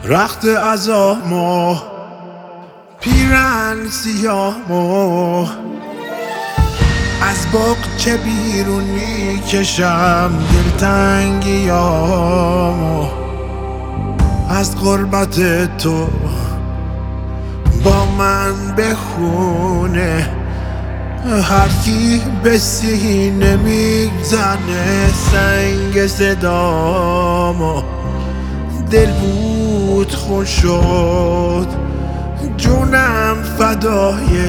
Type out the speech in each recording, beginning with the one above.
رخت عزامو پیرن سیامو از باغچه بیرون میکشم دلتنگیامو از غربت تو با من بخونه هر کی به سینه میزنه سنگ صدامو دل بود خون شد جونم فدای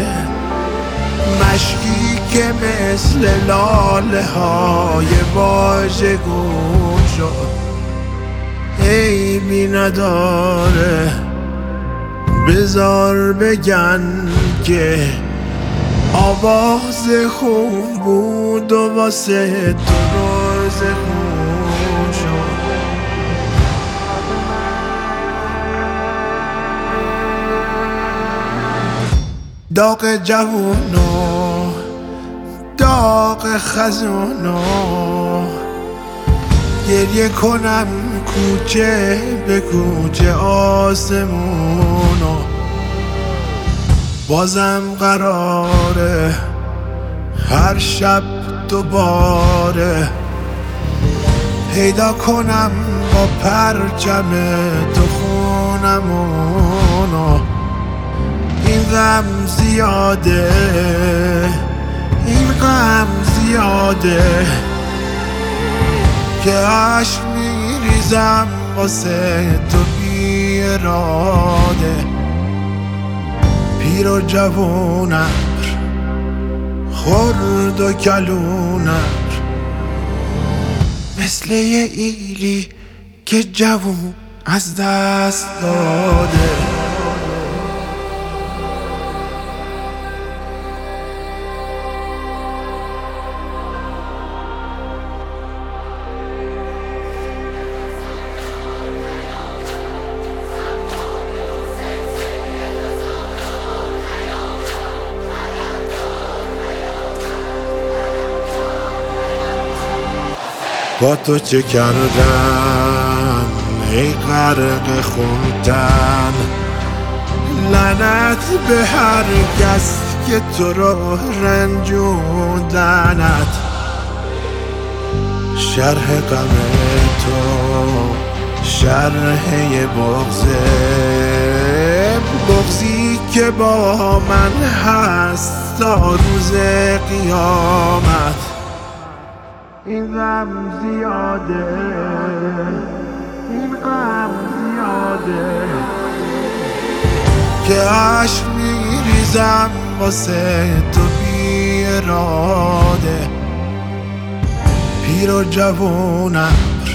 مشکی که مثل لاله های واژگون شد عیبی نداره بذار بگن که آواز خون بود و واسه تو روز خون شد داغ جوونو داغ خزونو گریه کنم کوچه به کوچه آسمونو بازم قراره هر شب دوباره پیدا کنم با پرچم تو خونمونو این غم زیاده این غم زیاده که عشق میریزم واسه تو بی اراده پیر و جوونم خرد و کلونم مثل یه ایلی که جوون از دست داده با تو چه کردم ای غرق خونتن لعنت به هر کس که تو رو رنجوندنت شرح غم تو شرح بغضی که با من هست تا روز قیامت این غم زیاده این غم زیاده که عشق میریزم واسه تو بی اراده پیر و جوونم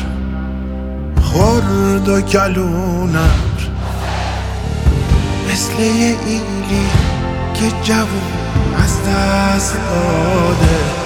خرد و کلونم مثل یه ایلی که جوون از دست داده